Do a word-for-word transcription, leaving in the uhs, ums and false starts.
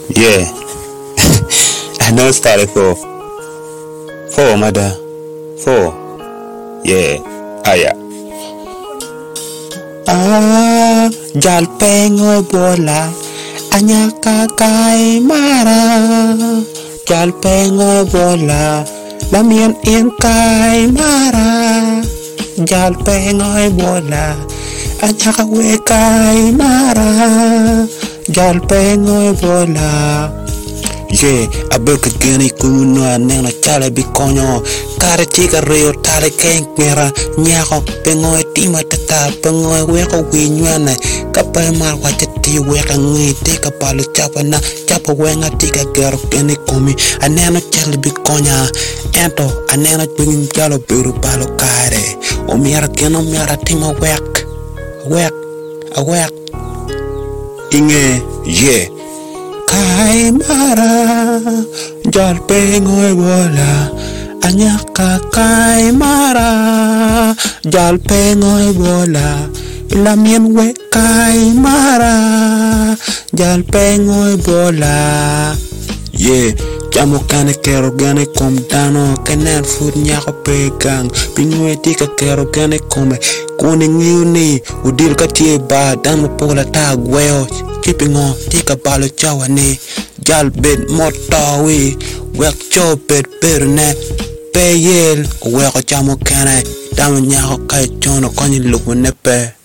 Yeah, I know started for four, mother. Four. Yeah. Ah, yeah. Ah, jal pengo bola. Anyaka kai mara. Jal pengo bola. Lamien in kai mara. Jal pengo bola. Anyaka we kai mara. Jal pengo bola. Yeah, I built a guinea kuno and then a chale be conyo. Kare chica real tale king mera. Nyako, pengo e tima tata, pengo e weko winywane. Kapa e mar wacha ti weka ngui, take a palo chapa na, chapa wenga tika garo kene kumi. Aneno chale be konya. Ento, aneno bringing jalo biru palo kare. O miara keno miara tima wek. Wek, a wek. Inge, yeah. Kai mara, jal pengo e bola. Anyaka kai mara, jal pengo e bola. Lamien we kai mara, jal pengo e bola. Yeah, jamo kane kero gane kom dano, kenen food nyako pegang. Pingwe tika kero gane kome, kone ngiu ni, udil katie ba, damo pola tag weo. Keeping on, take a balo chawa ne, jal bed motawi, wek cho bed better ne, pay yel, wek a jamo kane, damo nyako kai chono konyi lupu nepe.